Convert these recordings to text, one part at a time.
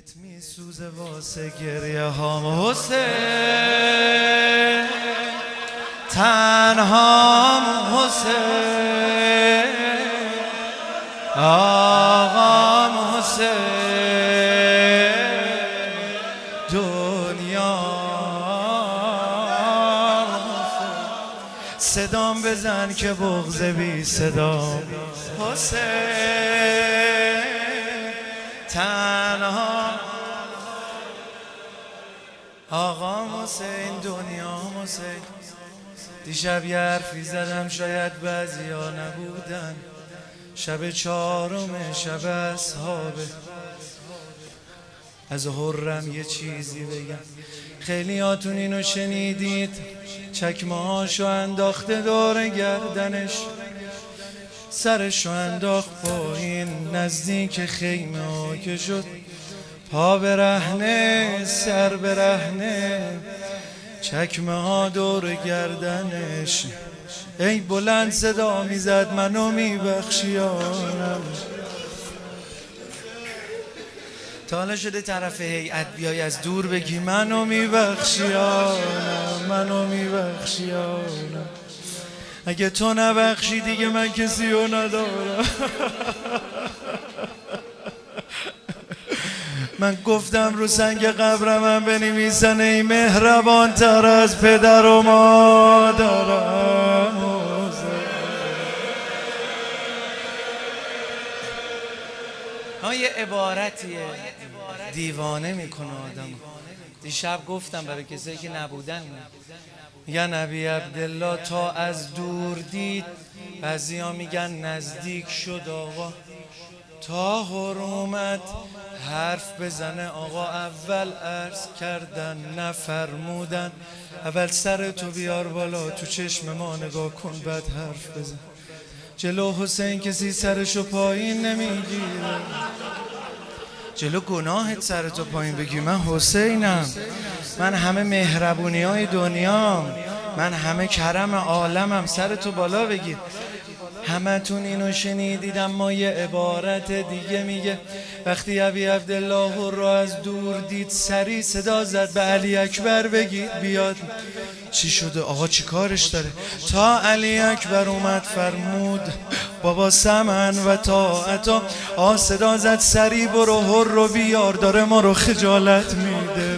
دلت میسوزه واسه گریه هام حسین، تنهام حسین، آقام حسین، دنیا حسین. صدام بزن که بغض بی صدام حسین، تنها آقام حسین، دنیا حسین. دیشب یه حرفی زدم شاید بعضیا نبودن، شب چهارم شب اصحابه. از حرم یه چیزی بگم، خیلی هاتون اینو شنیدید، چکمه هاشو انداخته دور گردنش، سرشو انداخت پایین نزدیک خیمه ها که شد پا برهنه سر برهنه، چکمه ها دور گردنش. ای بلند صدا میزد منو میبخشیانم. تا حالا شده طرف هیئت بیای از دور بگی منو میبخشیانم، منو میبخشیانم. اگه تو نبخشی دیگه من کسی رو ندارم. من گفتم رو سنگ قبرم هم بنویسن ای مهربان تر از پدر و مادرم. یه عبارتیه دیوانه میکنه آدم. دیشب گفتم برای کسایی که نبودن، یا نبی عبدالله تا از دور دید، بعضیا میگن نزدیک شد آقا، تا حرمت حرف بزنه آقا. اول عرض کردن نفرمودن، اول سر تو بیار بالا تو چشم ما نگاه کن بعد حرف بزن. جلو حسین کسی سرشو پایین نمیگیره، جلو گناهت سرتو پایین بگی من حسینم، من همه مهربونی های دنیام، من همه کرم عالمم، سرتو بالا بگیر. همه تون اینو شنیدید، اما یه عبارت دیگه میگه وقتی ابی عبدالله رو از دور دید سری صدا زد به علی اکبر بگید بیاد. چی شده آقا چی کارش داره؟ تا علی اکبر اومد فرمود بابا سمن و طاعتا. صدا زد سری برو هر رو بیار، داره ما رو خجالت میده.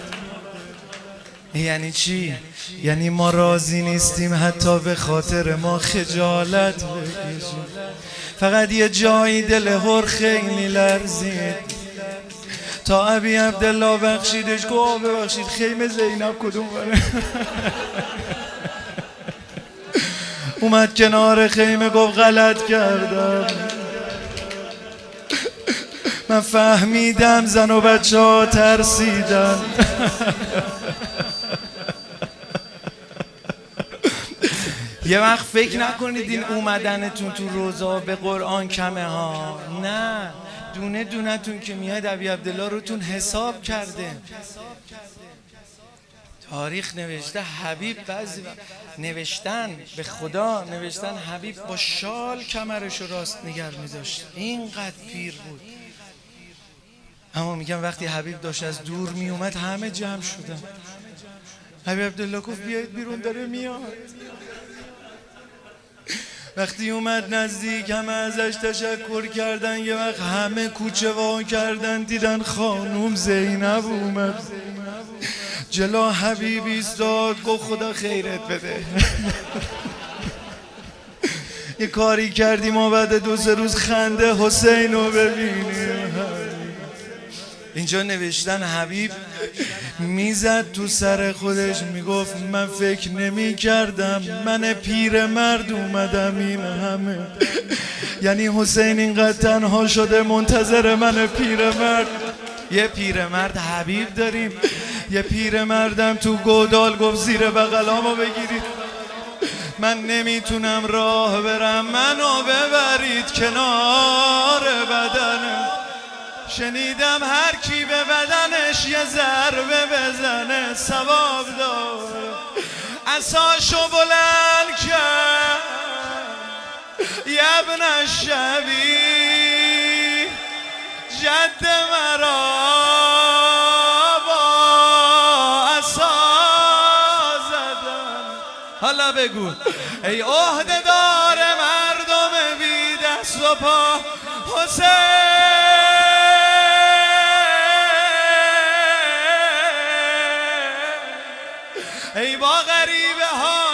یعنی چی؟ یعنی ما راضی نیستیم حتی به خاطر ما خجالت بکشیم. فقط یه جایی دل هر خیلی لرزید تا ابی عبدالله بخشیدش، گفت ببخشید خیمه زینب کدوم بره؟ اومد کنار خیمه گفت غلط کردم، من فهمیدم زن و بچه ها ترسیدن. یه وقت فکر نکنید این اومدنتون تو روزا به قرآن کمه ها، نه، دونه دونه تون که میاد ابی عبدالله روتون حساب کرده. تاریخ نوشته حبیب بعضی نوشتن به خدا نوشتن حبیب با شال کمرشو راست نگر میداشت، اینقدر پیر بود. اما میگم وقتی حبیب داشت از دور میومد همه جمع شدن. ابی عبدالله گفت بیایید بیرون داره میاد. وقتی اومد نزدیک همه ازش تشکر کردن، یه وقت همه کوچه وا کردن دیدن خانوم زینب اومد. جلو حبیب ایستاد گفت خدا خیرت بده. یه کاری کردیم و بعد 2-3 روز خنده حسین رو ببینیم. اینجا نوشتن حبیب میزد تو سر خودش میگفت من فکر نمی کردم من پیر مرد اومدم این همه. یعنی حسین اینقدر تنها شده منتظر من پیر مرد. یه پیر مرد حبیب داریم، یه پیر مردم تو گودال گفت زیر بغلامو بگیرید، من نمیتونم راه برم منو ببرید کنار بدنم. شنیدم هر کی به بدنش یه ضربه بزنه ثواب داره. عصاشو بلند کرد ابن الشبیب جد مرا حالا بگو ای عهده دار مردم بی دست و پا حسین، ای با غریبه ها